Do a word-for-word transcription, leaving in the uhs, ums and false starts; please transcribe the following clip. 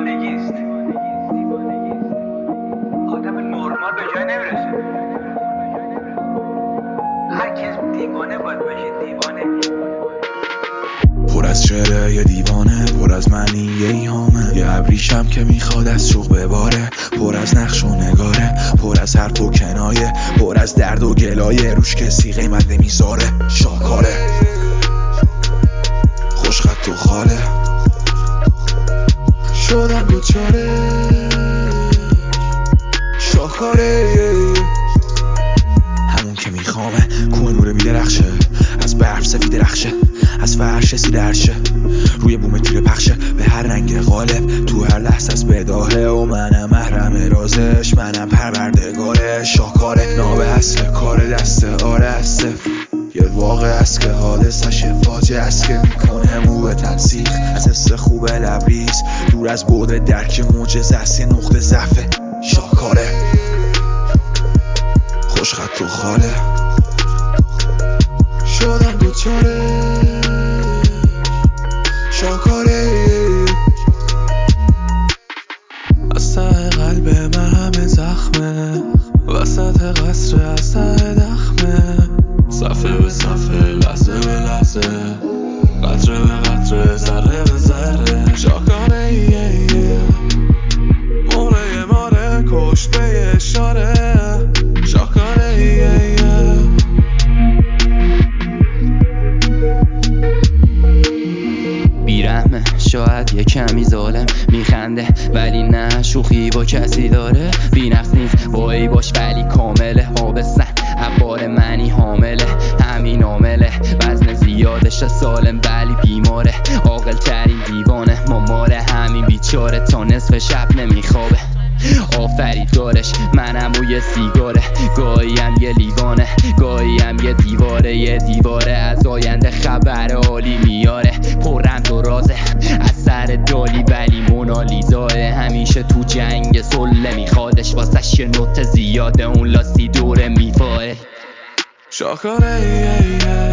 دیوانگیست. آدم نرمال به جای نمیرسه. هر کس دیوانه باید بشه. دیوانه پر از شعره یه دیوانه، پر از معنی یه ایهامه، یه ابریشم که میخواد از شوق بباره، پر از نقش و نگاره، پر از حرف و کنایه، پر از درد و گلایه، روش کسی قیمت نمیذاره. شاکاره خوشخط و خاله، شدم دوچاره شاکاره، همون که میخوامه کوه نور بیدرخشه، از برف سفید رخشه، از فرش سیده عرشه، روی بوم تیر پخشه، به هر رنگ غالب، تو هر لحظه از بداهه، و منم محرم رازش، منم پروردگارش. شاکاره ناب اصل کار دست آره است، یه واقع است که حادثش فاجعه است که میکنه مو به تنسیخ از حس خوب لبریز، دور از بعد درک معجزه است، یه نقطه ضعف. شاکاره خوشخط و خاله، شدم دوچاره شاکاره، از ته قلب من همه زخمه، وسط قصر از ته دخمه، صفحه به صفحه، لحظه به لحظه، قطره به قطره، ذره به ذره. شاکاره موره ماره کشت به اشاره. شاکاره بیرحمه، شاید یه کمی ظالم، میخنده ولی نه شوخی با کسی داره، بی‌نقص نیست وای باش ولی کامله، آبستن عبار منی حامله، همین عامله، وزن زیادش سالم ولی بیماره، عاقل ترین دیوانه، ماماره همین بیچاره، تا نصف شب نمیخوابه، آفریدگارش منم و یه سیگاره، گاهیم یه لیوانه، گاهیم یه دیواره، یه دیواره از آینده خبر عالی میاره، پر رمز و رازه از سر دالی ولی مونالیزاه، همیشه تو جنگ سله میخوادش، واسش یه نوت زیاده، اون لاسی دوره میفاه. شاکاره